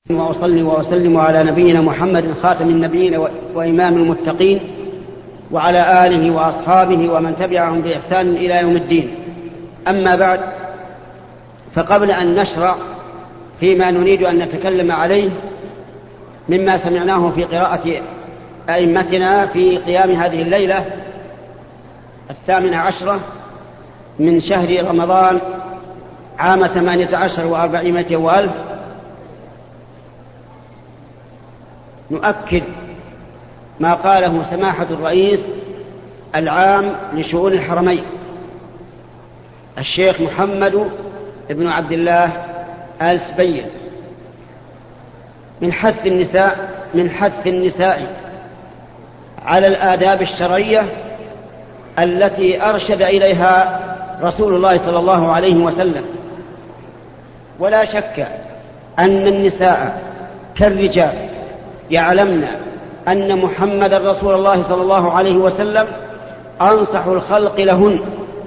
وأصلي وأسلم على نبينا محمد خاتم النبيين وإمام المتقين وعلى آله وأصحابه ومن تبعهم بإحسان إلى يوم الدين. أما بعد، فقبل أن نشرع فيما نريد أن نتكلم عليه مما سمعناه في قراءة أئمتنا في قيام هذه الليلة 18 من شهر رمضان عام 18 و400 وألف، نؤكد ما قاله سماحة الرئيس العام لشؤون الحرمين الشيخ محمد بن عبد الله آل سبيل من حث النساء على الآداب الشرعية التي أرشد إليها رسول الله صلى الله عليه وسلم. ولا شك أن النساء كالرجال يعلمن أن محمد رسول الله صلى الله عليه وسلم أنصح الخلق لهن،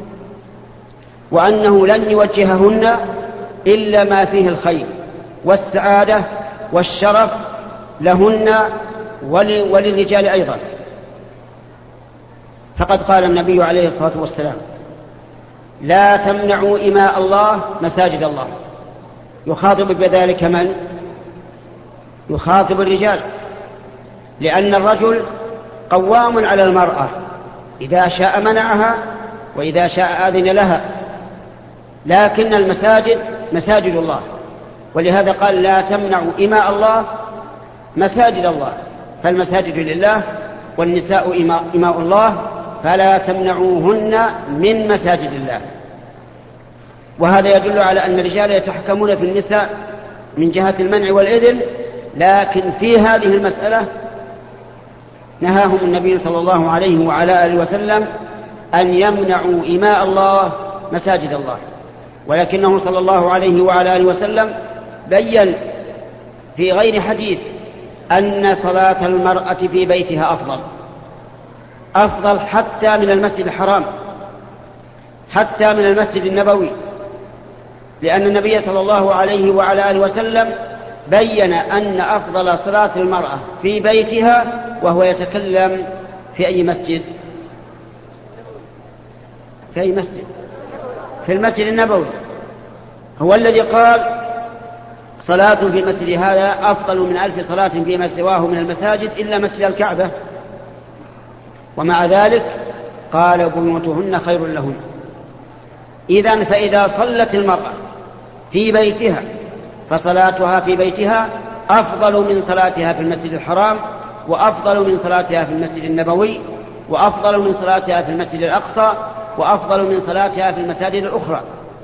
وأنه لن يوجههن إلا ما فيه الخير والسعادة والشرف لهن وللرجال أيضا. فقد قال النبي عليه الصلاة والسلام: لا تمنعوا إماء الله مساجد الله. يخاطب بذلك من؟ يخاطب الرجال، لأن الرجل قوام على المرأة، إذا شاء منعها وإذا شاء آذن لها، لكن المساجد مساجد الله، ولهذا قال: لا تمنعوا إماء الله مساجد الله. فالمساجد لله والنساء إماء الله، فلا تمنعوهن من مساجد الله. وهذا يدل على أن الرجال يتحكمون في النساء من جهة المنع والإذن، لكن في هذه المسألة نهاهم النبي صلى الله عليه وعلى آله وسلم أن يمنعوا إماء الله مساجد الله. ولكنه صلى الله عليه وعلى آله وسلم بيّن في غير حديث أن صلاة المرأة في بيتها أفضل حتى من المسجد الحرام، حتى من المسجد النبوي، لأن النبي صلى الله عليه وعلى آله وسلم بيّن أن أفضل صلاة المرأة في بيتها، وهو يتكلم في أي مسجد؟ في أي مسجد؟ في المسجد النبوي. هو الذي قال: صلاة في مسجد هذا أفضل من 1000 صلاة فيما سواه من المساجد إلا مسجد الكعبة. ومع ذلك قال: بيوتهن خير لهن. إذن فإذا صلت المرأة في بيتها فصلاتها في بيتها أفضل من صلاتها في المسجد الحرام، وأفضل من صلاتها في المسجد النبوي، وأفضل من صلاتها في المسجد الأقصى، وأفضل من صلاتها في المساجد الأخرى.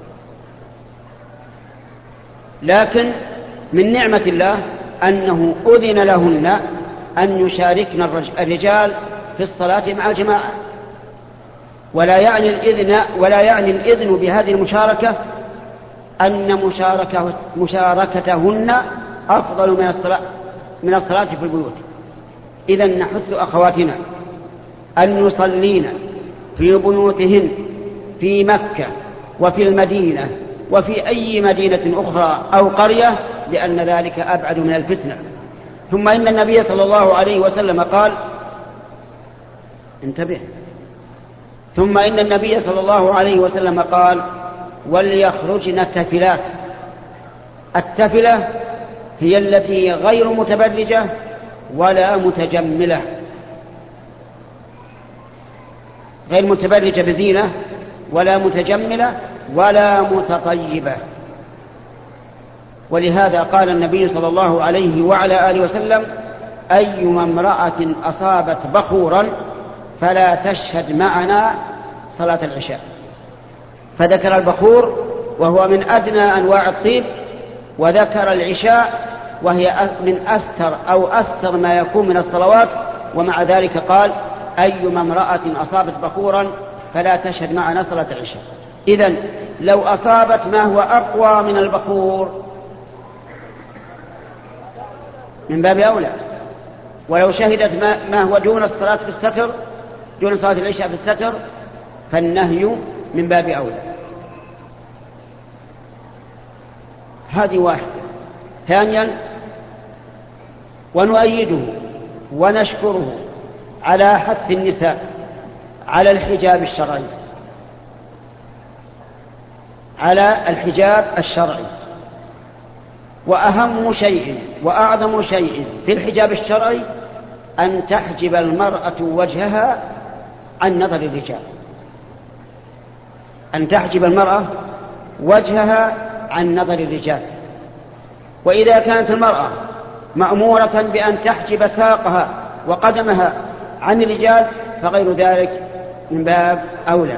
لكن من نعمة الله أنه أذن لهن أن يشاركن الرجال في الصلاة مع الجماعة، ولا يعني الإذن بهذه المشاركة أن مشاركتهن أفضل من الصلاة في البيوت. إذن نحث أخواتنا أن يصلين في بيوتهن في مكة وفي المدينة وفي أي مدينة أخرى أو قرية، لأن ذلك أبعد من الفتنة. ثم إن النبي صلى الله عليه وسلم قال: انتبه، ثم إن النبي صلى الله عليه وسلم قال: وليخرجن تفلات. التفلة هي التي غير متبرجة ولا متجملة، غير متبرجة بزينة ولا متجملة ولا متطيبة. ولهذا قال النبي صلى الله عليه وعلى آله وسلم: أيما امرأة أصابت بخورا فلا تشهد معنا صلاة العشاء. فذكر البخور وهو من أدنى أنواع الطيب، وذكر العشاء وهي من أستر ما يكون من الصلوات، ومع ذلك قال: أيما امرأة أصابت بخورا فلا تشهد معنا صلاة العشاء. إذن لو أصابت ما هو أقوى من البخور من باب أولى، ولو شهدت ما هو دون الصلاة في الستر، دون صلاة العشاء في الستر، فالنهي من باب أولى. هذه واحدة. ثانيا ونؤيده ونشكره على حث النساء على الحجاب الشرعي، على الحجاب الشرعي. وأهم شيء وأعظم شيء في الحجاب الشرعي أن تحجب المرأة وجهها عن نظر الرجال، أن تحجب المرأة وجهها عن نظر الرجال. وإذا كانت المرأة مأمورة بأن تحجب ساقها وقدمها عن الرجال فغير ذلك من باب أولى.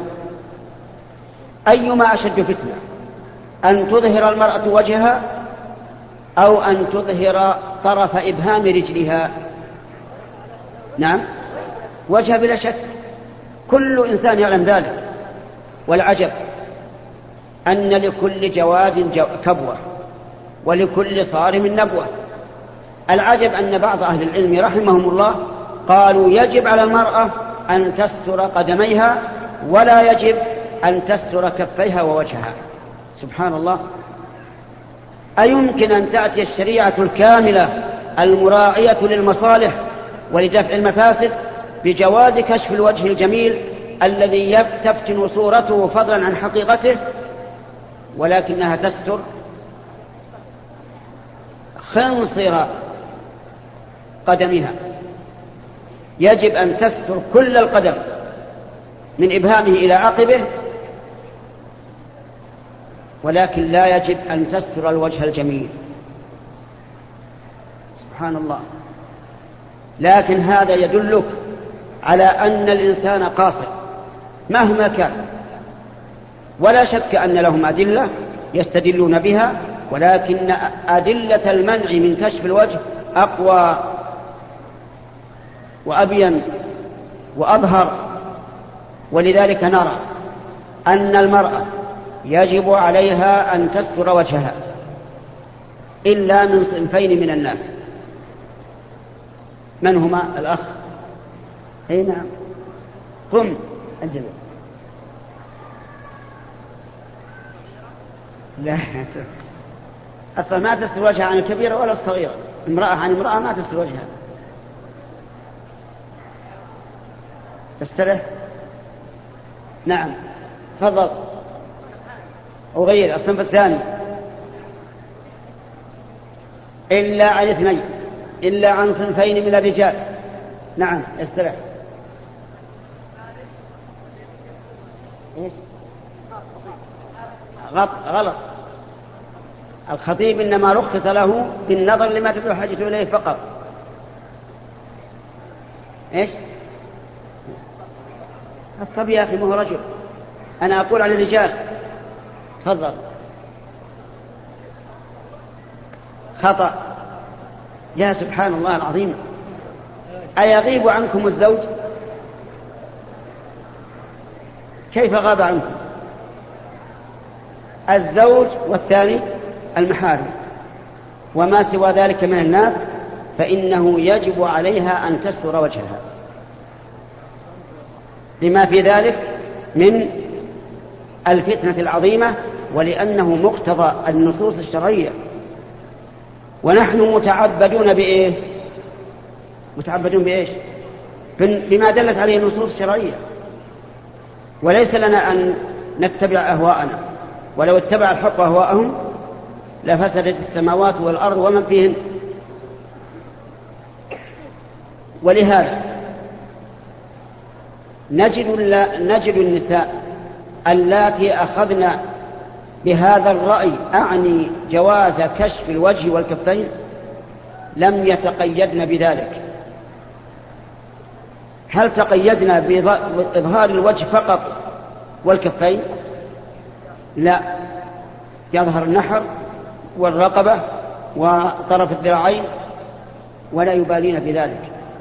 أيما أشد فتنة، أن تظهر المرأة وجهها أو أن تظهر طرف إبهام رجلها؟ نعم، وجه بلا شك، كل إنسان يعلم ذلك. والعجب أن لكل جواد كبوة ولكل صارم نبوة. العجب أن بعض أهل العلم رحمهم الله قالوا يجب على المرأة أن تستر قدميها ولا يجب أن تستر كفيها ووجهها. سبحان الله! أيمكن أن تأتي الشريعة الكاملة المراعية للمصالح ولدفع المفاسد بجواز كشف الوجه الجميل الذي تفتن صورته فضلا عن حقيقته، ولكنها تستر خنصر قدمها؟ يجب أن تستر كل القدم من إبهامه إلى عقبه، ولكن لا يجب أن تستر الوجه الجميل. سبحان الله! لكن هذا يدلك على أن الإنسان قاصر مهما كان، ولا شك أن لهم أدلة يستدلون بها، ولكن أدلة المنع من كشف الوجه أقوى وأبين وأظهر. ولذلك نرى أن المرأة يجب عليها أن تستر وجهها إلا من صنفين من الناس. من هما؟ الأخ. أي نعم، قم أجل. لا، أصلا ما تستر وجهها عن الكبيرة ولا الصغيرة. امرأة عن امرأة ما تستر وجهها. تسترح؟ نعم، تفضل. أغير الصنف الثاني إلا عن اثنين، إلا عن صنفين من الرجال. نعم، استرح. إيش؟ غلط. الخطيب إنما رخص له بالنظر لما تدعو حاجته إليه فقط. إيش؟ الصبي يا أخي ما هو رجل، أنا أقول على الرجال. تفضل. خطأ. يا سبحان الله العظيم، أيغيب عنكم الزوج؟ كيف غاب عنكم الزوج؟ والثاني المحارم، وما سوى ذلك من الناس فإنه يجب عليها أن تستر وجهها لما في ذلك من الفتنة العظيمة، ولأنه مقتضى النصوص الشرعية. ونحن متعبدون بإيه؟ متعبدون بإيش؟ بما دلت عليه النصوص الشرعية، وليس لنا أن نتبع أهواءنا. ولو اتبع الحق أهواءهم لفسدت السماوات والأرض ومن فيهن. ولهذا نجد النساء اللاتي أخذن بهذا الرأي، أعني جواز كشف الوجه والكفين، لم يتقيدن بذلك. هل تقيدنا بإظهار الوجه فقط والكفين؟ لا، يظهر النحر والرقبة وطرف الذراعين ولا يبالين بذلك.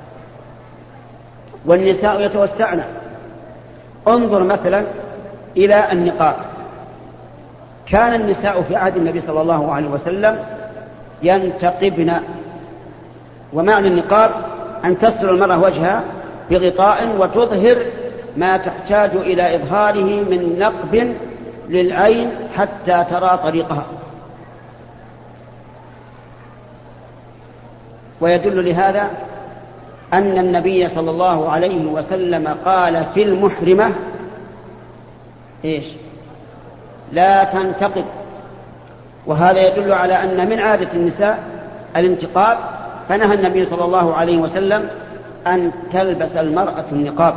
والنساء يتوسعن. انظر مثلا إلى النقاب. كان النساء في عهد النبي صلى الله عليه وسلم ينتقبن، ومعنى النقاب أن تستر المرأة وجهها بغطاء وتظهر ما تحتاج إلى إظهاره من نقب للعين حتى ترى طريقها. ويدل لهذا أن النبي صلى الله عليه وسلم قال في المحرمة إيش؟ لا تنتقب. وهذا يدل على أن من عادة النساء الانتقاب، فنهى النبي صلى الله عليه وسلم أن تلبس المرأة النقاب.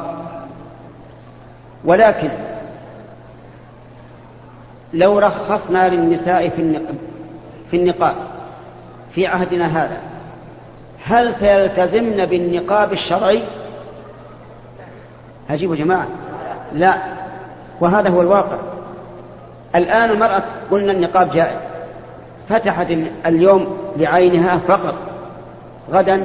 ولكن لو رخصنا للنساء في النقاب في عهدنا هذا، هل سيلتزمن بالنقاب الشرعي؟ أجيبوا جماعة، لا. وهذا هو الواقع. الآن المرأة قلنا النقاب جائز، فتحت اليوم لعينها فقط، غدا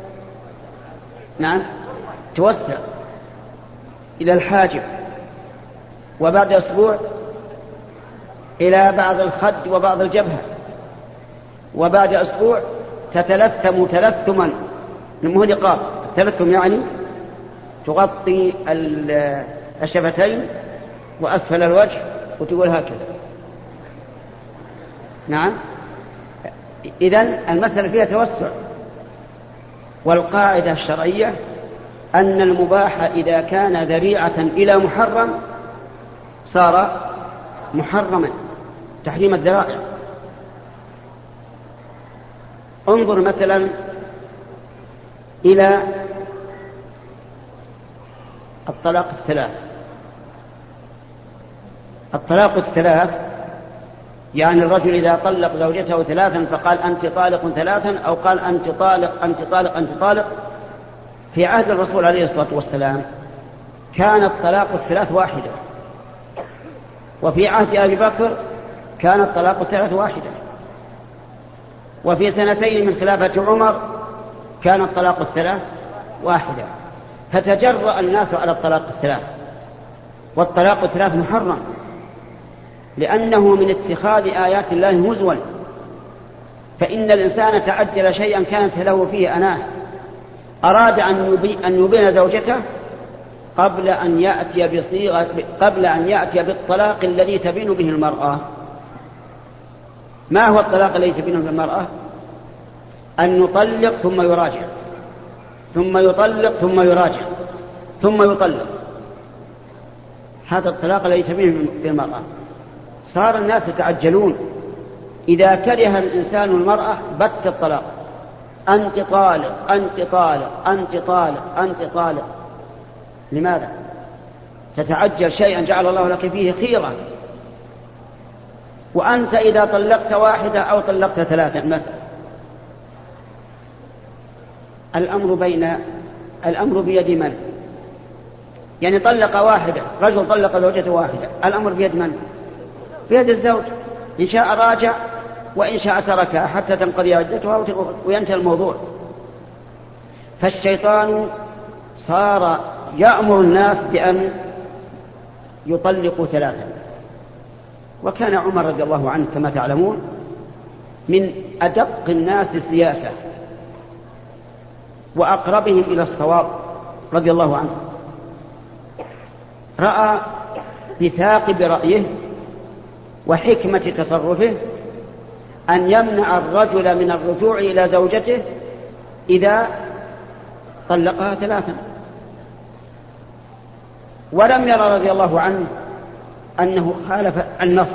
نعم توسع إلى الحاجب، وبعد أسبوع إلى بعض الخد وبعض الجبهة، وبعد أسبوع تتلثم تلثما. مو نقاب، التلثم يعني تغطي الشفتين وأسفل الوجه وتقول هكذا. نعم، إذن المسألة فيها توسع. والقاعدة الشرعية أن المباح إذا كان ذريعة إلى محرم صار محرما، تحريم الذرائع. انظر مثلا إلى الطلاق الثلاث. الطلاق الثلاث يعني الرجل إذا طلق زوجته ثلاثا فقال أنت طالق ثلاثا، أو قال أنت طالق أنت طالق أنت طالق، في عهد الرسول عليه الصلاة والسلام كان الطلاق الثلاث واحدة، وفي عهد أبي بكر كان الطلاق الثلاث واحدة، وفي سنتين من خلافة عمر كان الطلاق الثلاث واحدة. فتجرأ الناس على الطلاق الثلاث، والطلاق الثلاث محرم لأنه من اتخاذ آيات الله هزوا. فإن الإنسان تعجل شيئا كانت له فيه أناه، أراد أن يبين زوجته قبل أن يأتي بالطلاق الذي تبين به المرأة. ما هو الطلاق الذي تبين به المرأة؟ أن يطلق ثم يراجع، ثم يطلق ثم يراجع، ثم يطلق. هذا الطلاق الذي تبين به المرأة. صار الناس يتعجلون، إذا كره الإنسان المرأة بت الطلاق، أنت طالق أنت طالق أنت طالق أنت طالق. لماذا تتعجل شيئا جعل الله لك فيه خيرا؟ وأنت إذا طلقت واحدة أو طلقت ثلاثة مثلا، الأمر بيد من؟ يعني طلق واحدة، رجل طلق زوجته واحدة، الأمر بيد من؟ بيد الزوج. إن شاء راجع وإن شاء تركها حتى تنقضي عدتها وينتهي الموضوع. فالشيطان صار يأمر الناس بأن يطلقوا ثلاثا. وكان عمر رضي الله عنه كما تعلمون من أدق الناس سياسة وأقربهم إلى الصواب رضي الله عنه. رأى بثاقب رأيه وحكمة تصرفه أن يمنع الرجل من الرجوع إلى زوجته إذا طلقها ثلاثا. ولم يرى رضي الله عنه أنه خالف النص،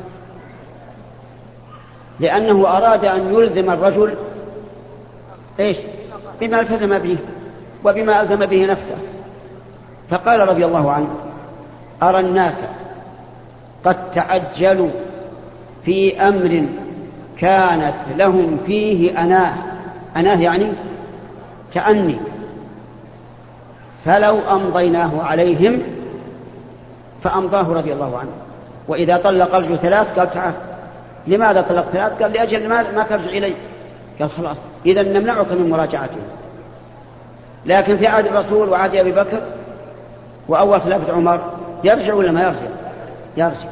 لأنه أراد أن يلزم الرجل إيش؟ بما التزم به وبما ألزم به نفسه. فقال رضي الله عنه: أرى الناس قد تعجلوا في أمر كانت لهم فيه أناه يعني تأني، فلو أمضيناه عليهم فأمضاه رضي الله عنه. وإذا طلق الرجل ثلاث قال: تعال. لماذا طلق ثلاث؟ قال: لأجل ما ترجع إلي. قال: خلاص، إذا نمنعك من مراجعته. لكن في عهد الرسول وعهد أبي بكر وأول خلافة عمر يرجع ولا ما يرجع.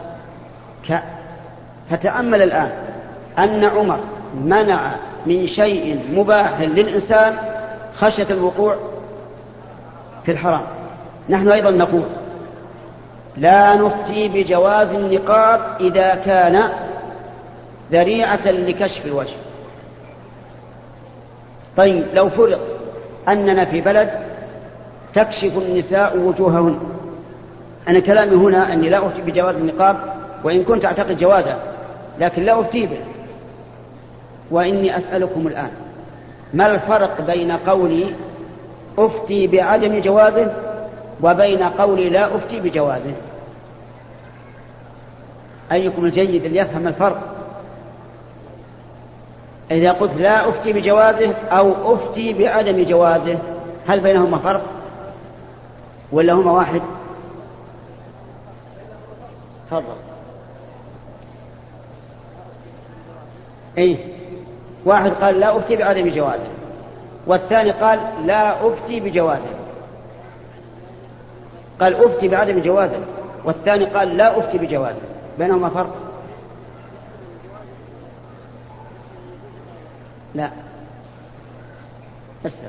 فتأمل الآن أن عمر منع من شيء مباح للإنسان خشية الوقوع في الحرام. نحن أيضا نقول: لا نفتي بجواز النقاب إذا كان ذريعة لكشف الوجه. طيب لو فرض أننا في بلد تكشف النساء وجوههن، أنا كلامي هنا أني لا أفتي بجواز النقاب وإن كنت أعتقد جوازه، لكن لا أفتي به. وإني أسألكم الآن ما الفرق بين قولي أفتي بعدم جوازه وبين قولي لا أفتي بجوازه؟ أيكم الجيد اللي يفهم الفرق؟ إذا قلت لا أفتي بجوازه أو أفتي بعدم جوازه، هل بينهما فرق ولا هما واحد؟ تفضل. إيه، واحد قال لا أفتي بعدم جوازه والثاني قال لا أفتي بجوازه. قال أفتي بعدم جوازه والثاني قال لا أفتي بجوازه، بينهما فرق؟ لا استنى.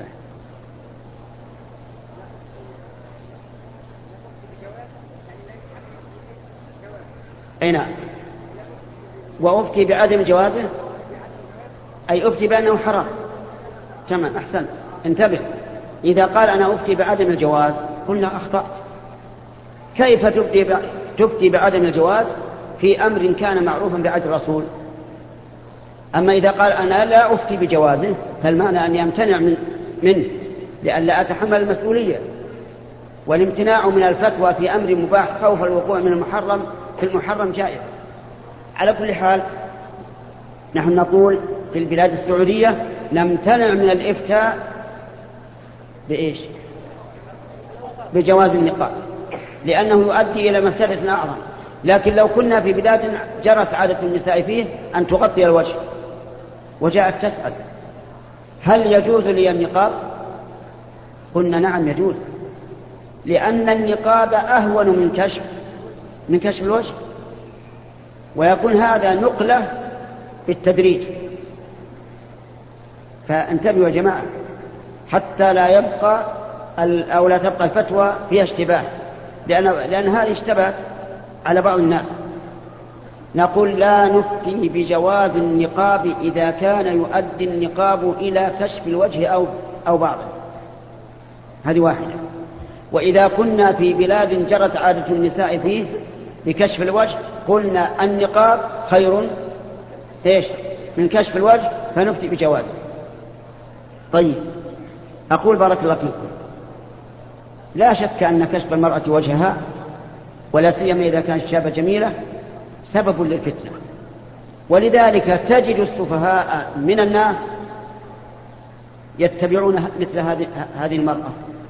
أي نعم. وأفتي بعدم جوازه أي أفتي بأنه حرام. تمام، أحسن، انتبه. إذا قال أنا أفتي بعدم الجواز قلنا أخطأت. كيف تفتي بعدم الجواز في أمر كان معروفا بعهد الرسول؟ أما إذا قال أنا لا أفتي بجوازه فالمعنى أن يمتنع منه لئلا أتحمل المسؤولية، والامتناع من الفتوى في أمر مباح خوف الوقوع من المحرم في المحرم جائز. على كل حال نحن نقول في البلاد السعودية نمتنع من الإفتاء بإيش؟ بجواز النقاب، لأنه يؤدي إلى مفسدة أعظم. لكن لو كنا في بلاد جرت عادة النساء فيه أن تغطي الوجه وجاءت تسأل هل يجوز لي النقاب؟ قلنا نعم يجوز، لأن النقاب أهون من كشف الوجه، ويكون هذا نقلة بالتدريج. فانتبهوا يا جماعة حتى لا يبقى أو لا تبقى الفتوى فيها اشتباه، لأن هذه اشتبهت على بعض الناس. نقول لا نفتي بجواز النقاب إذا كان يؤدي النقاب إلى كشف الوجه أو بعضه، هذه واحدة. وإذا كنا في بلاد جرت عادة النساء فيه بكشف الوجه قلنا النقاب خير إيش من كشف الوجه فنفتي بجوازه. طيب أقول بارك الله فيكم، لا شك أن كشف المرأة وجهها ولا سيما إذا كانت شابة جميلة سبب للفتنة، ولذلك تجد السفهاء من الناس يتبعون مثل هذه المرأة،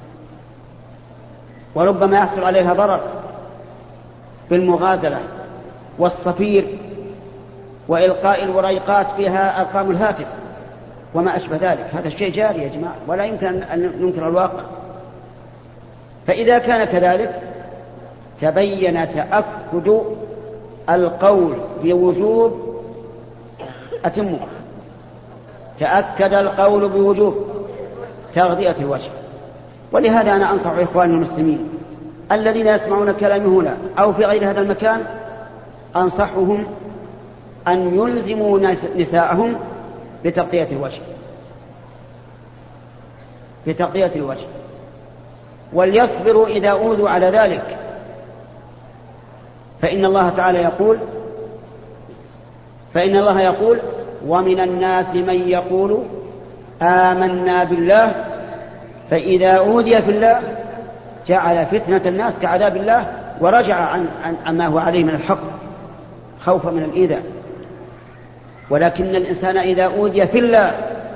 وربما يحصل عليها ضرر بالمغازلة والصفير وإلقاء الوريقات فيها أرقام الهاتف وما أشبه ذلك. هذا الشيء جاري يا جماعة ولا يمكن أن ننكر الواقع. فإذا كان كذلك تبين تأكد القول بوجوب أتمه، تأكد القول بوجوب تغطية الوجه. ولهذا أنا أنصح إخواني المسلمين الذين يسمعون كلامي هنا أو في غير هذا المكان، أنصحهم أن يلزموا نساءهم بتغطية الوجه وليصبروا إذا أوذوا على ذلك. فإن الله يقول ومن الناس من يقول آمنا بالله فإذا أوذي في الله جعل فتنة الناس كعذاب الله ورجع عن ما هو عليه من الحق خوفا من الإيذاء. ولكن الإنسان إذا أوذي في الله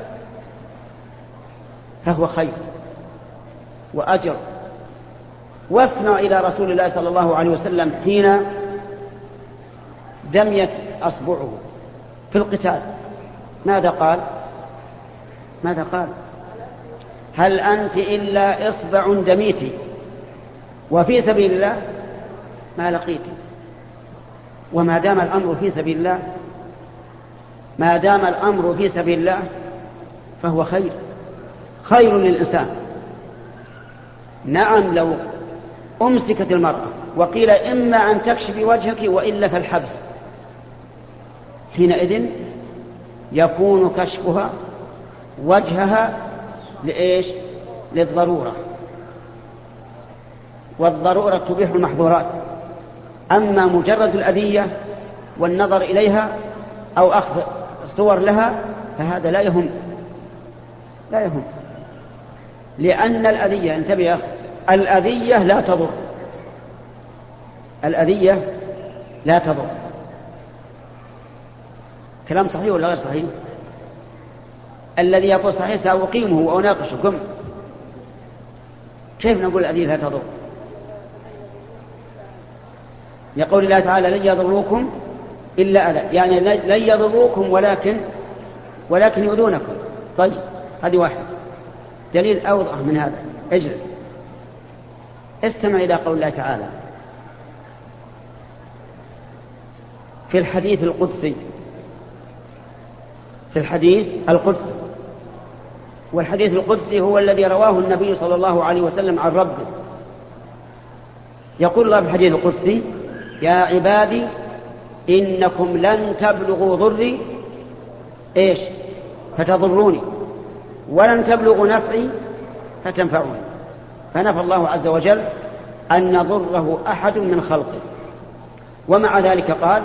فهو خير وأجر. واسمع إلى رسول الله صلى الله عليه وسلم حين دميت أصبعه في القتال ماذا قال؟ هل أنت إلا إصبع دميتي وفي سبيل الله ما لقيت. وما دام الأمر في سبيل الله فهو خير للإنسان. نعم لو أمسكت المرأة وقيل إما أن تكشف وجهك وإلا فالحبس، حينئذ يكون كشفها وجهها لإيش؟ للضرورة، والضرورة تبيح المحظورات. أما مجرد الأذية والنظر إليها أو أخذ صور لها فهذا لا يهم، لأن الأذية، انتبه يا أخي، الأذية لا تضر، الأذية لا تضر. كلام صحيح ولا غير صحيح؟ الذي يقول صحيح سأقيمه وأناقشه. قم، كيف نقول الأذية لا تضر؟ يقول الله تعالى لن يضروكم إلا أذى، يعني لن يضروكم ولكن يؤذونكم. طيب هذه واحدة. دليل أوضح من هذا، اجلس استمع إلى قول الله تعالى في الحديث القدسي، والحديث القدسي هو الذي رواه النبي صلى الله عليه وسلم عن ربه. يقول الله في الحديث القدسي: يا عبادي إنكم لن تبلغوا ضري إيش فتضروني، ولن تبلغوا نفعي فتنفعوني. فنفى الله عز وجل أن يضره أحد من خلقه، ومع ذلك قال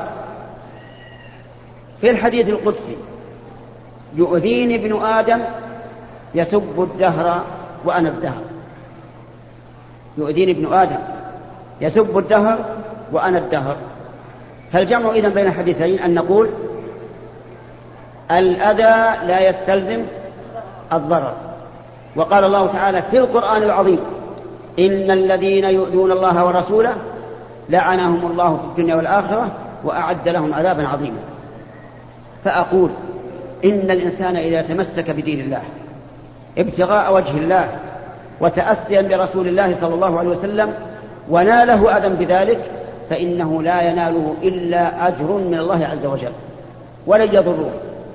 في الحديث القدسي: يؤذيني ابن آدم يسب الدهر وأنا الدهر. يؤذيني ابن آدم يسب الدهر وأنا الدهر. فالجمع إذن بين الحديثين أن نقول الأذى لا يستلزم الضرر. وقال الله تعالى في القرآن العظيم: إن الذين يؤذون الله ورسوله لعنهم الله في الدنيا والآخرة وأعد لهم عذابا عظيما. فأقول إن الإنسان إذا تمسك بدين الله ابتغاء وجه الله وتأسيا برسول الله صلى الله عليه وسلم وناله أذى بذلك فإنه لا يناله إلا أجر من الله عز وجل ولن يضره.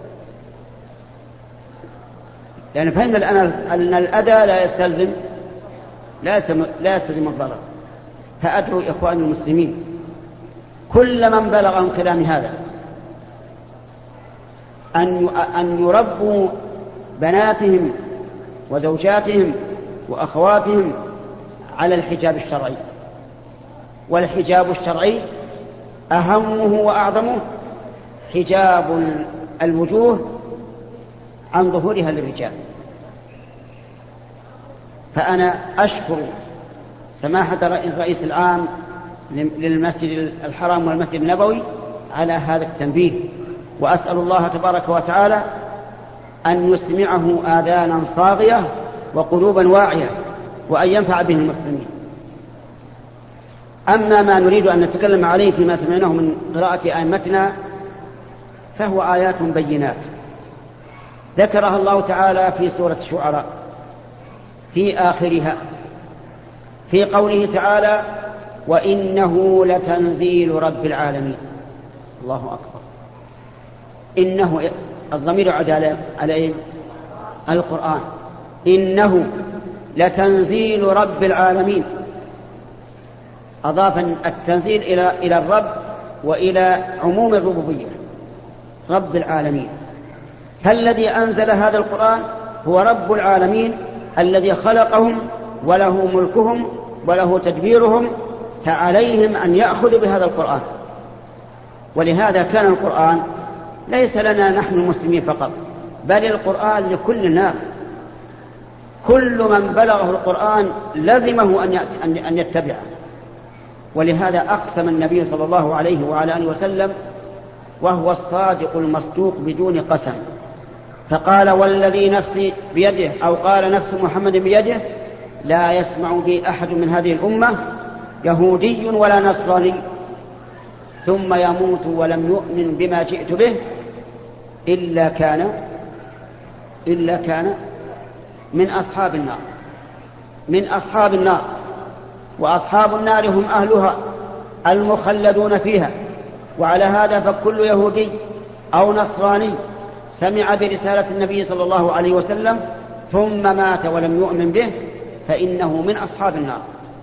لأن فهمنا الآن أن الأذى لا يستلزم الضرر. فأدعو إخواني المسلمين كل من بلغهم كلام هذا أن يربوا بناتهم وزوجاتهم وأخواتهم على الحجاب الشرعي. والحجاب الشرعي أهمه وأعظمه حجاب الوجوه عن ظهورها للرجال. فأنا أشكر سماحة الرئيس العام للمسجد الحرام والمسجد النبوي على هذا التنبيه، وأسأل الله تبارك وتعالى أن يسمعه آذانا صاغية وقلوبا واعية، وأن ينفع به المسلمين. أما ما نريد أن نتكلم عليه فيما سمعناه من قراءة أئمتنا فهو آيات بينات ذكرها الله تعالى في سورة الشعراء في آخرها في قوله تعالى: وإنه لتنزيل رب العالمين. الله أكبر. إنه الضمير يعود على القرآن. إنه لتنزيل رب العالمين. أضاف التنزيل إلى الرب وإلى عموم الربوبية، رب العالمين. فالذي أنزل هذا القرآن هو رب العالمين الذي خلقهم وله ملكهم وله تدبيرهم، فعليهم أن يأخذوا بهذا القرآن. ولهذا كان القرآن ليس لنا نحن المسلمين فقط، بل القرآن لكل الناس. كل من بلغه القرآن لزمه أن يتبعه. ولهذا أقسم النبي صلى الله عليه وعلى آله وسلم وهو الصادق المصدوق بدون قسم، فقال: والذي نفسي بيده، أو قال نفس محمد بيده: لا يسمع بي أحد من هذه الأمة يهودي ولا نصراني ثم يموت ولم يؤمن بما جئت به إلا كان من أصحاب النار. من أصحاب النار. وأصحاب النار هم أهلها المخلدون فيها. وعلى هذا فكل يهودي أو نصراني سمع برسالة النبي صلى الله عليه وسلم ثم مات ولم يؤمن به فإنه من أصحاب النار.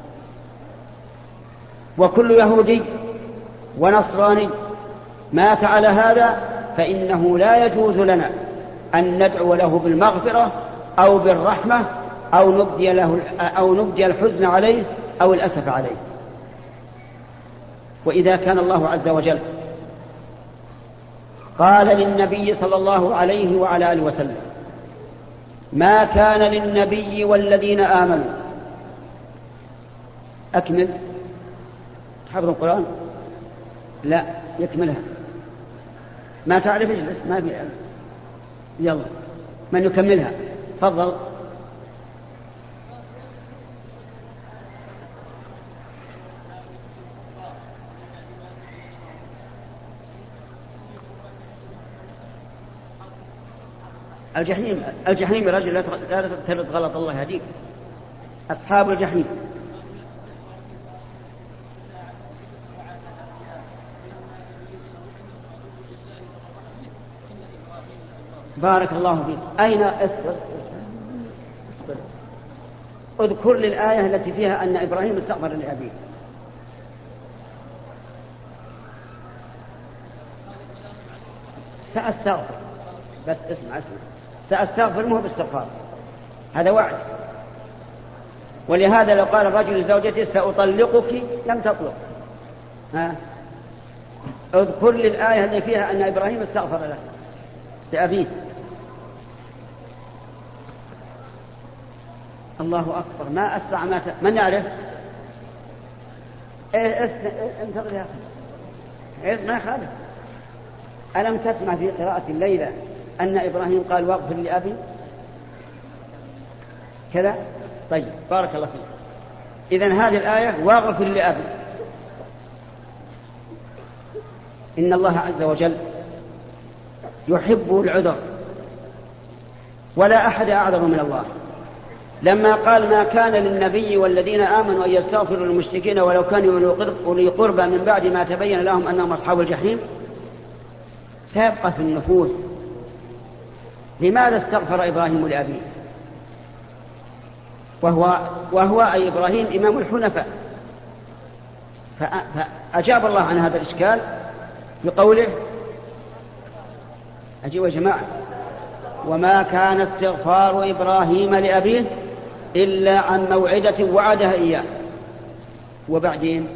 وكل يهودي ونصراني مات على هذا فإنه لا يجوز لنا أن ندعو له بالمغفرة أو بالرحمة أو نبدي الحزن عليه أو الأسف عليه. وإذا كان الله عز وجل قال للنبي صلى الله عليه وعلى آله وسلم: ما كان للنبي والذين آمنوا. أكمل. تحفظ القرآن؟ لا، يكملها. ما تعرف اجلس، ما في. يلا، من يكملها؟ تفضل. الجحيم يا رجل، لا ترد غلط، الله يهديك. أصحاب الجحيم. بارك الله فيك. أين اذكر لي الآية التي فيها أن إبراهيم استغفر لأبيه. سأستغفر، بس اسمع سأستغفر مو باستغفار، هذا وعد. ولهذا لو قال الرجل لزوجته سأطلقك لم تطلق. اذكر لي الآية التي فيها أن إبراهيم استغفر له لأبيه. الله أكبر، ما أسرع من يعرف؟ انتظر يا أخي، ما خالف. ألم تسمع في قراءة الليلة أن إبراهيم قال واغفر لأبي كذا؟ طيب، بارك الله فيك. إذن هذه الآية واغفر لأبي. إن الله عز وجل يحب العذر، ولا أحد أعذر من الله. لما قال: ما كان للنبي والذين آمنوا أن يستغفروا للمشركين ولو كانوا أولي قربى من بعد ما تبين لهم أنهم أصحاب الجحيم، سيبقى في النفوس لماذا استغفر إبراهيم لأبيه، وهو أي إبراهيم إمام الحنفاء. فأجاب الله عن هذا الإشكال بقوله: أجيب يا جماعة: وما كان استغفار إبراهيم لأبيه إلا عن موعدة وعدها إياه. وبعدين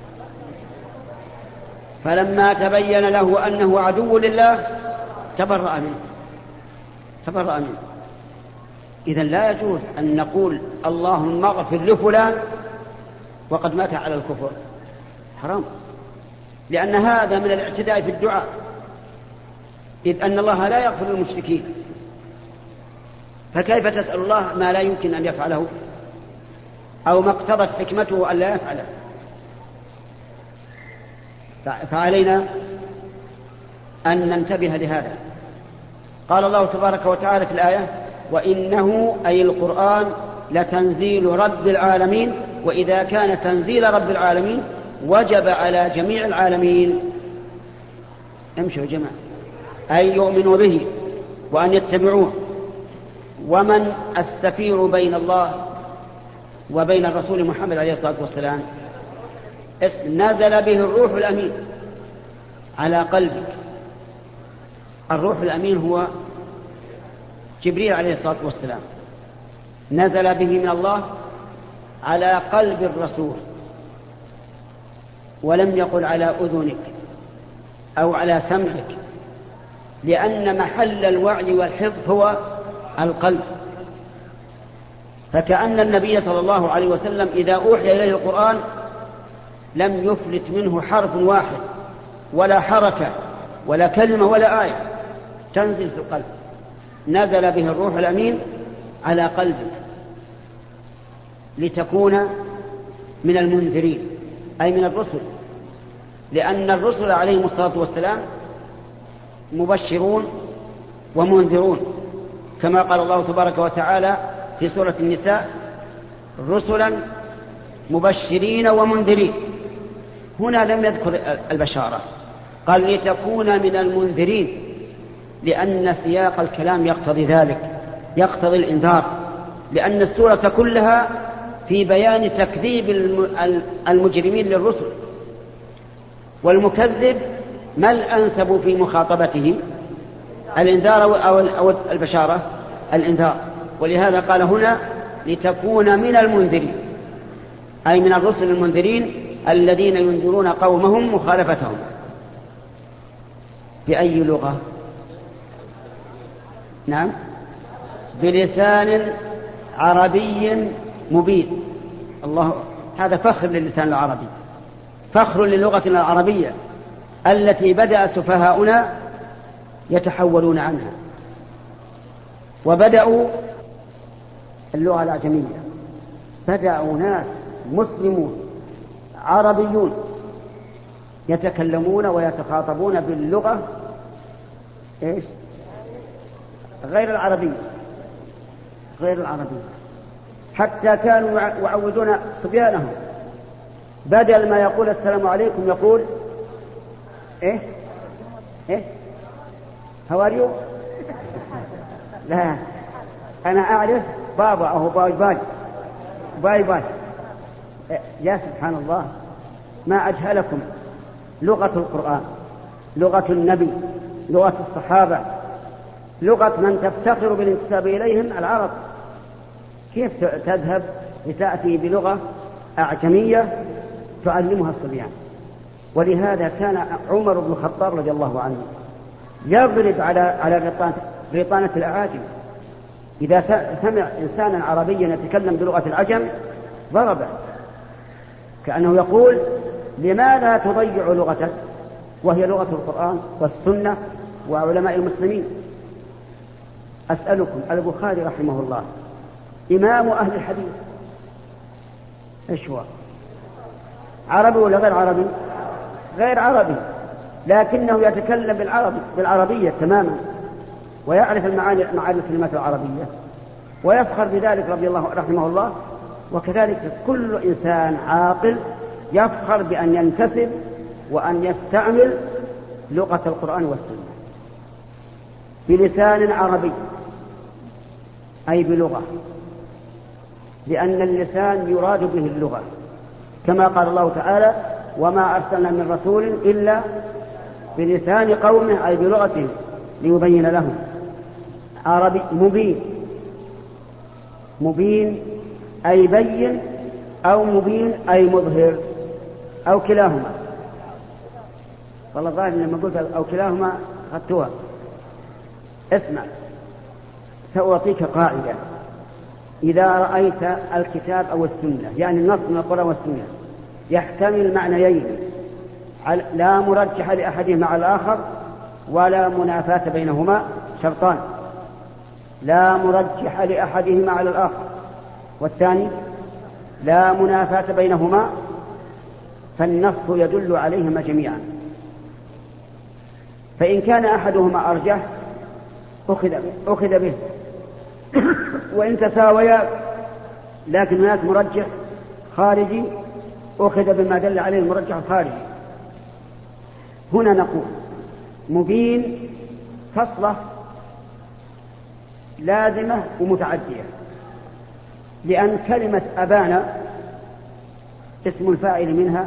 فلما تبين له أنه عدو لله تبرأ منه. إذن لا يجوز أن نقول اللهم اغفر لفلان وقد مات على الكفر، حرام، لأن هذا من الاعتداء في الدعاء، إذ أن الله لا يغفر للمشركين، فكيف تسأل الله ما لا يمكن أن يفعله أو ما اقتضت حكمته أن لا يفعله؟ فعلينا أن ننتبه لهذا. قال الله تبارك وتعالى في الآية: وإنه أي القرآن لتنزيل رب العالمين. وإذا كان تنزيل رب العالمين وجب على جميع العالمين امشوا يا جماعة أن يؤمنوا به وأن يتبعوه. ومن السفير بين الله وبين الرسول محمد عليه الصلاة والسلام؟ نزل به الروح الأمين على قلبك. الروح الأمين هو جبريل عليه الصلاة والسلام، نزل به من الله على قلب الرسول، ولم يقل على أذنك أو على سمعك، لأن محل الوعي والحفظ هو القلب. فكأن النبي صلى الله عليه وسلم إذا أوحي إليه القرآن لم يفلت منه حرف واحد ولا حركة ولا كلمة ولا آية، تنزل في القلب. نزل به الروح الأمين على قلبك لتكون من المنذرين، أي من الرسل، لأن الرسل عليهم الصلاة والسلام مبشرون ومنذرون، كما قال الله تبارك وتعالى في سورة النساء: رسلا مبشرين ومنذرين. هنا لم يذكر البشارة، قال لتكون من المنذرين، لأن سياق الكلام يقتضي ذلك، يقتضي الإنذار، لأن السورة كلها في بيان تكذيب المجرمين للرسل. والمكذب ما الأنسب في مخاطبته؟ الإنذار أو البشارة؟ الإنذار. ولهذا قال هنا لتكون من المنذرين، أي من الرسل المنذرين الذين ينذرون قومهم مخالفتهم. بأي لغة؟ نعم، بلسان عربي مبين. الله، هذا فخر للسان العربي، فخر للغتنا العربية التي بدأ سفهاؤنا يتحولون عنها وبدأوا اللغة الأعجمية. بدأوا ناس مسلمون عربيون يتكلمون ويتخاطبون باللغة إيش؟ غير العربية، غير العربية. حتى كانوا يعودون صبيانهم بدل ما يقول السلام عليكم يقول إيه إيه هواريو. لا، أنا أعرف بابا أو باي باي باي باي. يا سبحان الله، ما أجهلكم. لغة القرآن، لغة النبي، لغة الصحابة، لغة من تفتخر بالانتساب إليهم العرب. كيف تذهب لتأتي بلغة أعجمية تعلمها الصبيان؟ ولهذا كان عمر بن الخطاب رضي الله عنه يضرب على ريطانة الأعاجم. إذا سمع إنسانا عربيا يتكلم بلغة العجم ضربه، كأنه يقول لماذا تضيع لغتك وهي لغة القرآن والسنة وعلماء المسلمين؟ أسألكم، البخاري رحمه الله إمام أهل الحديث، إيش هو؟ عربي ولا غير عربي؟ غير عربي، لكنه يتكلم بالعربية تماما ويعرف معاني الكلمات العربية ويفخر بذلك رضي الله رحمه الله. وكذلك كل إنسان عاقل يفخر بأن ينتسب وأن يستعمل لغة القرآن والسنة بلسان عربي، أي بلغة، لأن اللسان يراد به اللغة، كما قال الله تعالى وما أرسلنا من رسول إلا بلسان قومه، أي بلغته ليبين لهم. عربي مبين، مبين أي بين، أو مبين أي مظهر، أو كلاهما. والله ظاهر لما قلت أو كلاهما أخذتها. اسمع، سأعطيك قاعدة: إذا رأيت الكتاب أو السنة، يعني النص من القرآن والسنة، يحتمل معنيين لا مرجح لأحدهما على الآخر ولا منافاة بينهما، شرطان: لا مرجح لأحدهما على الآخر، والثاني لا منافاة بينهما، فالنص يدل عليهما جميعا. فإن كان أحدهما أرجح أخذ به وإن تساويا لكن هناك مرجح خارجي أخذ بما دل عليه المرجح الخارجي. هنا نقول مبين فصلة لازمة ومتعدية، لأن كلمة أبان اسم الفاعل منها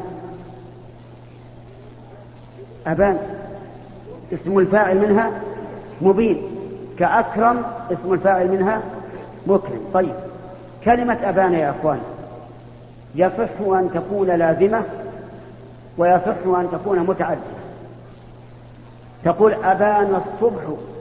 أبان، اسم الفاعل منها مبين، كأكرم اسم الفاعل منها مكرم. طيب، كلمة أبان يا أخوان يصح أن تكون لازمة ويصح أن تكون متعدية. تقول أبان الصبح،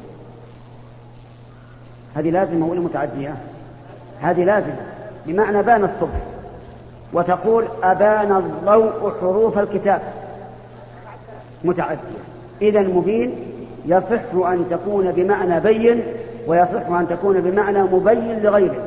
هذه لازمة ولا متعدية؟ هذه لازمة بمعنى بان الصبح. وتقول أبان الضوء حروف الكتاب، متعدية. إذن مبين يصح أن تكون بمعنى بين ويصح أن تكون بمعنى مبين لغيره.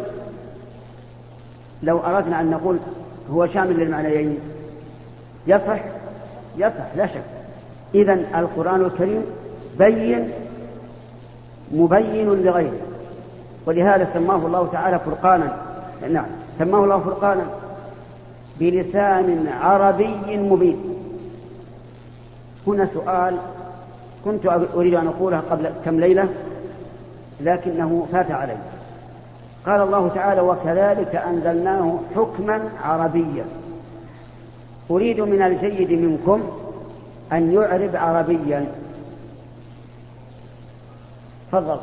لو أردنا أن نقول هو شامل للمعنيين يصح لا شك. إذن القرآن الكريم بين مبين لغيره، ولهذا سماه الله تعالى فرقانا. نعم، سماه الله فرقانا بلسان عربي مبين. هنا سؤال كنت أريد أن أقوله قبل كم ليلة لكنه فات علي. قال الله تعالى وكذلك أنزلناه حكما عربيا. أريد من الجيد منكم أن يعرب عربيا. تفضل.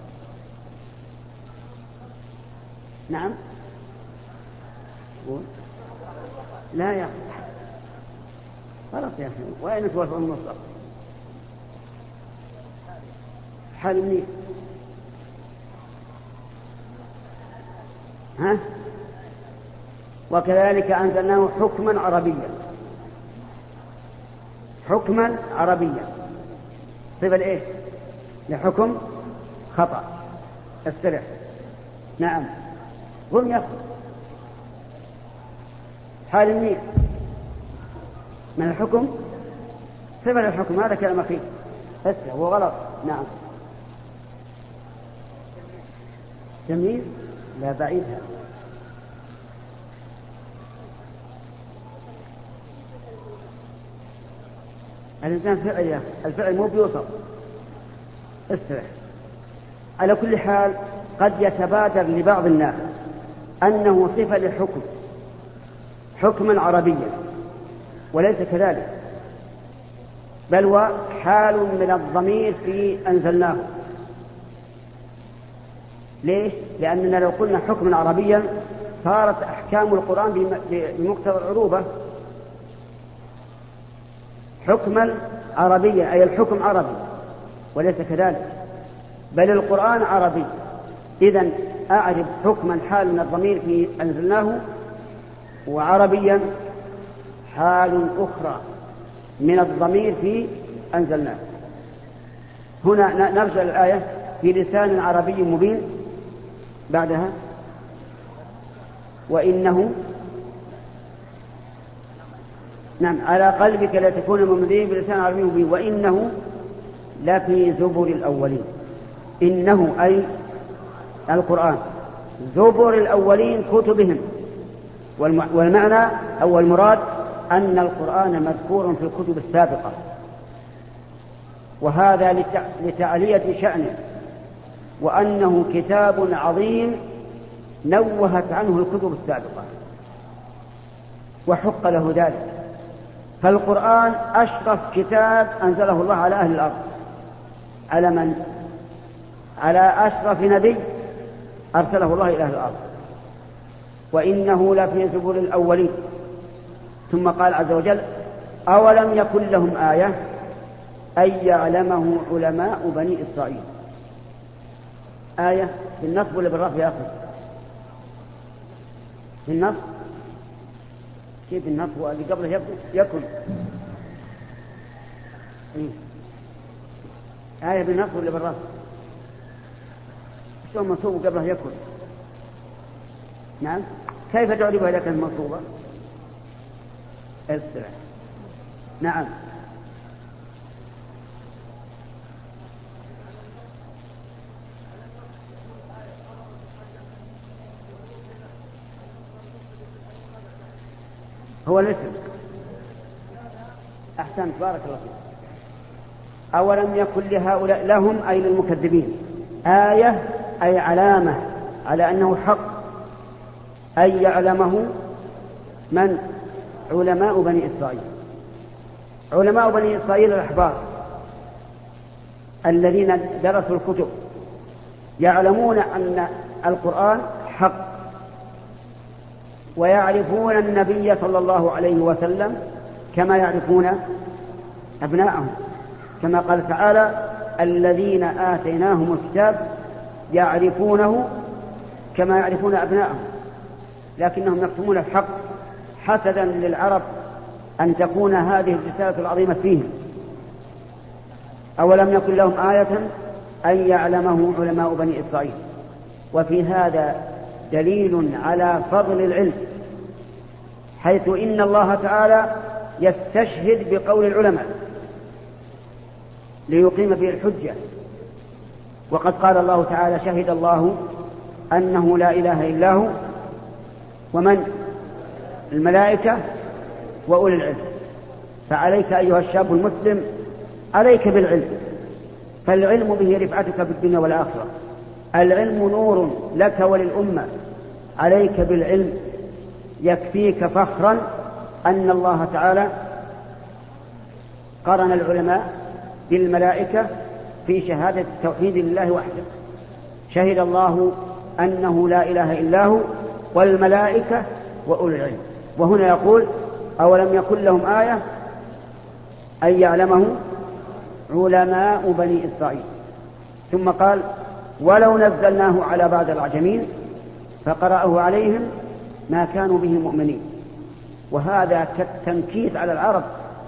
نعم. لا يا أخي خلاص يا أخي، وأين توافق المطلق؟ حال منير. ها؟ وكذلك أنزلناه حكما عربيا. حكما عربيا صفة إيه؟ لحكم خطأ. استرح. نعم. هم يأخذ حال النية من الحكم صفة الحكم، هذا كلام أخير استرح، هو غلط. نعم. جميل. لا بعيدها. الإنسان فعل يا أخي، الفعل مو بيوصف. استرح. على كل حال قد يتبادر لبعض الناس أنه صفة للحكم حكما عربيا، وليس كذلك، بل هو حال من الضمير في أنزلناه. ليش؟ لأننا لو قلنا حكما عربيا صارت أحكام القرآن بمقتضى العروبة. حكما عربيا أي الحكم عربي، وليس كذلك، بل القرآن عربي. إذن أعرف حكما حال من الضمير في أنزلناه، وعربيا حال أخرى من الضمير في أنزلناه. هنا نرجع الآية في لسان عربي مبين. بعدها وإنه نعم على قلبك لتكون ممدين بلسان عربي مبين وإنه لفي زبر الأولين. إنه أي القرآن زبر الأولين كتبهم، والمعنى أو المراد أن القرآن مذكور في الكتب السابقة، وهذا لتعلية شأنه، وأنه كتاب عظيم نوهت عنه الكتب السابقة وحق له ذلك. فالقرآن أشرف كتاب أنزله الله على أهل الأرض. على من؟ على أشرف نبي أرسله الله إلى أهل الأرض. وإنه لفي زبر الأولين. ثم قال عز وجل أولم يكن لهم آية أن يعلمه علماء بني إسرائيل. آية بالنصب ولا بالرفع يا أخي؟ بالنصب. كيف النصب اللي قبله يكن؟ آية بالنصب ولا بالرفع؟ شو منصوب قبله يكن؟ نعم. كيف تعرفها إذا كانت منصوبة؟ استرح. نعم. هو الاسم. أحسنت بارك الله فيك. أولم يكن لهؤلاء لهم أي للمكذبين آية أي علامة على أنه حق، أي يعلمه من؟ علماء بني إسرائيل. علماء بني إسرائيل الأحبار الذين درسوا الكتب يعلمون أن القرآن حق، ويعرفون النبي صلى الله عليه وسلم كما يعرفون أبناءهم، كما قال تعالى الذين آتيناهم الكتاب يعرفونه كما يعرفون أبناءهم، لكنهم يكتمون الحق حسدا للعرب أن تكون هذه الرسالة العظيمة فيهم. أولم يكن لهم آية أن يعلمه علماء بني إسرائيل. وفي هذا دليل على فضل العلم، حيث إن الله تعالى يستشهد بقول العلماء ليقيم به الحجة. وقد قال الله تعالى شهد الله أنه لا إله إلا هو ومن؟ الملائكة وأولي العلم. فعليك أيها الشاب المسلم عليك بالعلم، فالعلم به رفعتك بالدنيا والآخرة. العلم نور لك وللأمة، عليك بالعلم. يكفيك فخرا أن الله تعالى قرن العلماء بالملائكة في شهادة التوحيد لله وحده. شهد الله أنه لا إله إلا هو والملائكة وأولو العلم. وهنا يقول أولم يكن لهم آية أن يعلمه علماء بني إسرائيل. ثم قال ولو نزلناه على بعض الأعجمين فقرأه عليهم ما كانوا به مؤمنين. وهذا كالتنكيت على العرب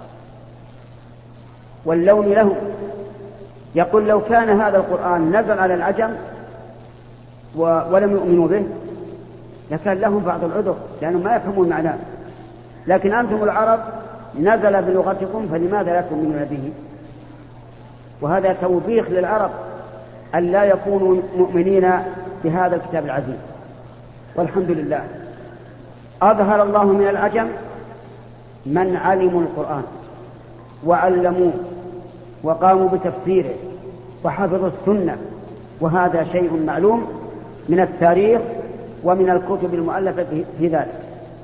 واللوم له. يقول لو كان هذا القرآن نزل على العجم ولم يؤمنوا به لكان لهم بعض العذر لأنهم ما يفهمون معناه، لكن أنتم العرب نزل بلغتكم فلماذا لا تؤمنون به؟ وهذا توبيخ للعرب أن لا يكونوا مؤمنين بهذا الكتاب العزيز. والحمد لله أظهر الله من العجم من علموا القرآن وعلموه وقاموا بتفسيره وحفظوا السنة، وهذا شيء معلوم من التاريخ ومن الكتب المؤلفة في ذلك.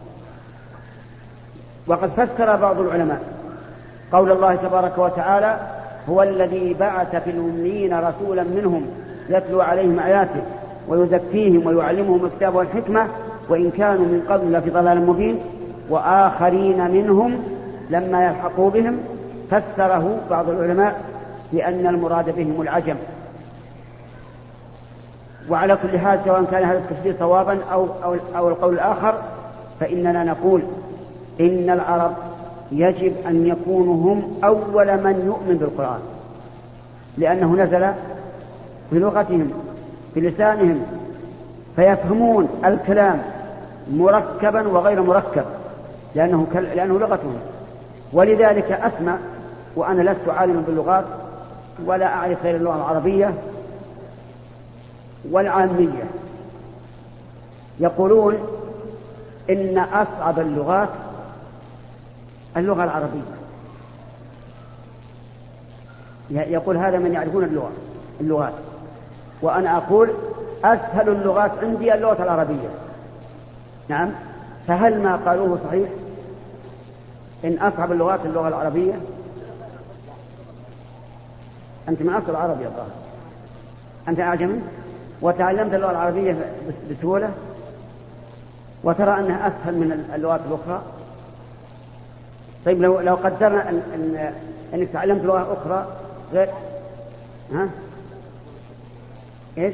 وقد فسر بعض العلماء قول الله تبارك وتعالى هو الذي بعث في الأميين رسولا منهم يتلو عليهم آياته ويزكيهم ويعلمهم الكتاب والحكمة وإن كانوا من قبل لفي ضلال مبين وآخرين منهم لما يلحقوا بهم. فسره بعض العلماء بأن المراد بهم العجم. وعلى كل حال سواء كان هذا التفسير صوابا أو القول الآخر فإننا نقول إن العرب يجب أن يكونوا هم أول من يؤمن بالقرآن، لأنه نزل بلغتهم بلسانهم فيفهمون الكلام مركبا وغير مركب لأنه لغتهم. ولذلك أسمع وأنا لست عالما باللغات ولا أعرف غير اللغة العربية والعامية يقولون إن أصعب اللغات اللغة العربية. يقول هذا من يعرفون اللغات، وأنا أقول أسهل اللغات عندي اللغة العربية. نعم، فهل ما قالوه صحيح إن أصعب اللغات اللغة العربية؟ أنت من أصل عربي الظاهر، أنت أعجمي وتعلمت اللغة العربية بسهولة وترى أنها أسهل من اللغات الأخرى. طيب لو قدرنا أنك تعلمت لغة أخرى غير إيش؟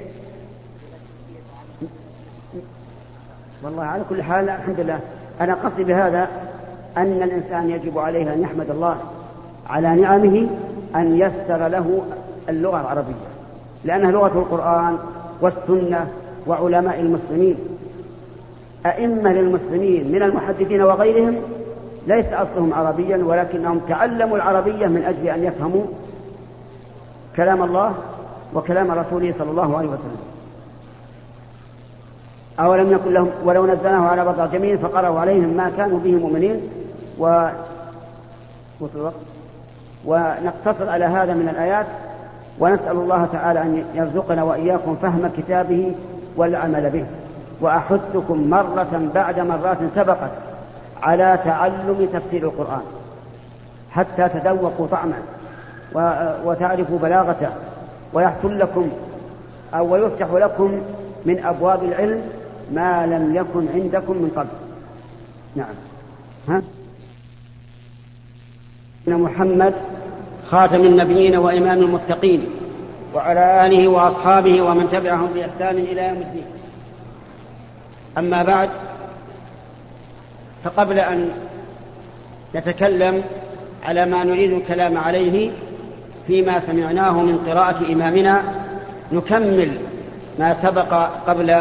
والله على كل حال الحمد لله. أنا قصدي بهذا أن الإنسان يجب عليه أن يحمد الله على نعمه أن يسر له اللغة العربية، لأنها لغة القرآن والسنة وعلماء المسلمين. أئمة للمسلمين من المحدثين وغيرهم ليس أصلهم عربيا ولكنهم تعلموا العربية من أجل أن يفهموا كلام الله وكلام رسوله صلى الله عليه وسلم. أولم يكن لهم ولو نزلناه على بعض الأعجمين فقرأوا عليهم ما كانوا به مؤمنين. ونقتصر على هذا من الآيات ونسأل الله تعالى أن يرزقنا وإياكم فهم كتابه والعمل به. وأحثكم مرة بعد مرات سبقت على تعلم تفسير القرآن حتى تذوقوا طعمه وتعرفوا بلاغته ويحصل لكم أو يفتح لكم من أبواب العلم ما لم يكن عندكم من قبل. نعم. محمد خاتم النبيين وإمام المتقين وعلى آله وأصحابه ومن تبعهم بإحسان إلى يوم الدين. أما بعد، فقبل أن نتكلم على ما نريد الكلام عليه فيما سمعناه من قراءة إمامنا نكمل ما سبق قبل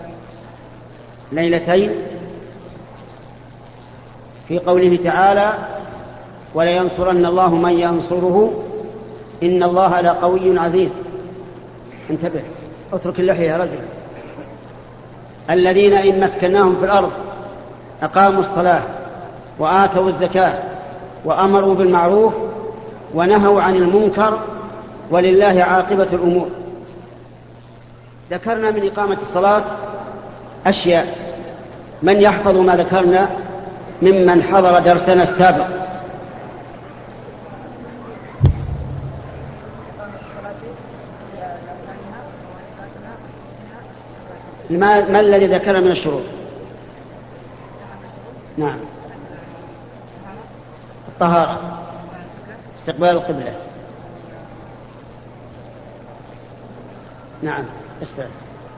ليلتين في قوله تعالى ولينصرن الله من ينصره إن الله لقوي عزيز. انتبه، اترك اللحية يا رجل. الذين إن مكناهم في الأرض أقاموا الصلاة وآتوا الزكاة وأمروا بالمعروف ونهوا عن المنكر ولله عاقبة الأمور. ذكرنا من إقامة الصلاة أشياء. من يحفظ ما ذكرنا ممن حضر درسنا السابق؟ ما الذي ذكر من الشروط؟ نعم، الطهارة، استقبال القبلة. نعم، استقبال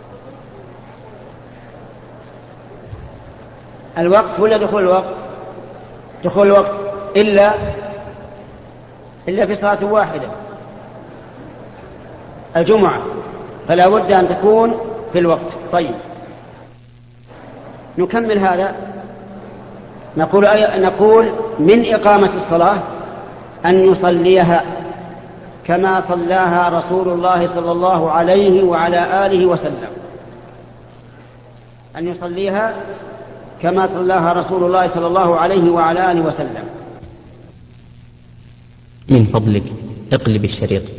الوقت ولا دخول الوقت؟ دخول الوقت إلا في صلاة واحدة، الجمعة، فلا بد أن تكون في الوقت. طيب، نكمل هذا. نقول من إقامة الصلاة أن يصليها كما صلاها رسول الله صلى الله عليه وعلى آله وسلم، أن يصليها كما صلاها رسول الله صلى الله عليه وعلى آله وسلم. من فضلك اقلب الشريط.